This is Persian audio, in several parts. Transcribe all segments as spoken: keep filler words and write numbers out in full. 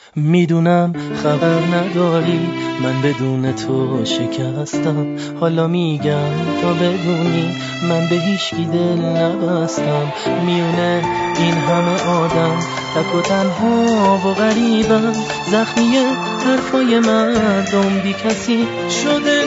میدونم خبر نداری من بدون تو شکستم، حالا میگم تا بدونی من به هیچکی دل نبستم. میونه این همه آدم تک و تنها و غریبم، زخمی حرفای مردم بی کسی شده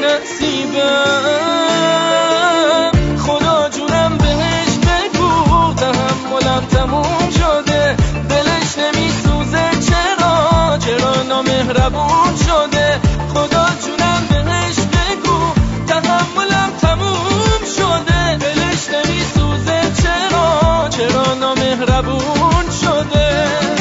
نصیبم. خدا جونم بهش بگو تحملم تموم شده، دلش نمیسوزه چرا چرا نامهربون شده. خدا جونم بهش بگو تحملم تموم شده، دلش نمیسوزه چرا چرا نامهربون شده.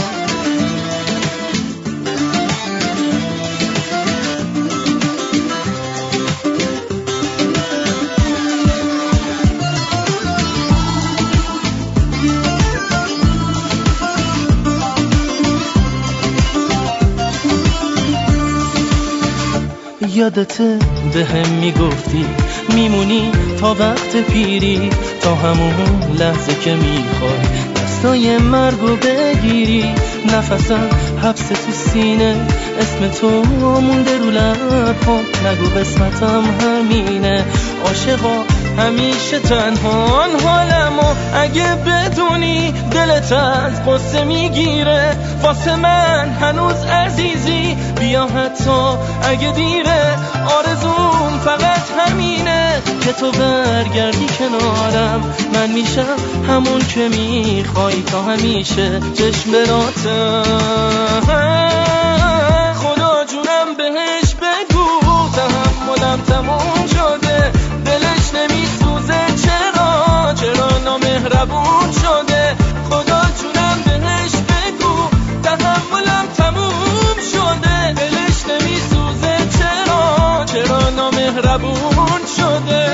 یادته به هم میگفتی میمونی تا وقت پیری، تا همون لحظه که میخوای دستای مرگو بگیری. نفسم حبس تو سینه، اسم تو مونده رو لبام، نگو قسمتم همینه. عاشقا همیشه تنها حالمو اگه بدونی دلت از قصه میگیره. واسه من هنوز عزیزی بیا حتی اگه دیره، آرزوم فقط همینه که تو برگردی کنارم. من میشم همون که میخوای تا همیشه چشم براتم. خدا جونم بهش بگو تحملم تموم شده، دلش نمیسوزه چرا چرا نامهربون شده. خدا جونم بهش بگو تحملم تموم شده، دلش نمیسوزه چرا چرا نامهربون شده.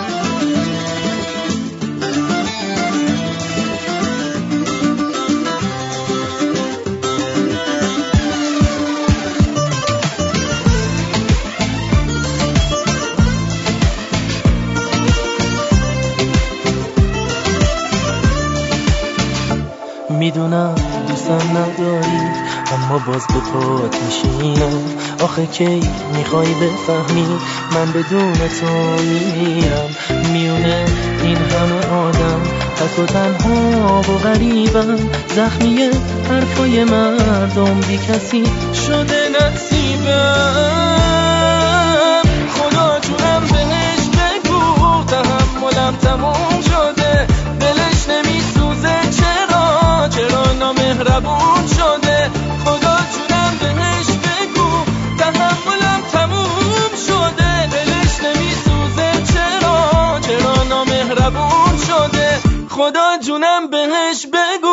میدونم دوستم نداری اما باز به پات میشینم. آخه کی میخوای بفهمی من بدون تو میمیرم. میونه این همه آدم تک و تنها و غریبم، زخمی حرفای مردم بی کسی شده نصیبم. خدا جونم بهش بگو تحملم تموم شده، دلش نمیسوزه چرا چرا نامهربون شده. خدا جونم بهش بگو تحملم تموم شده، دلش نمیسوزه چرا چرا نامهربون شده. خدا جونم بهش بگو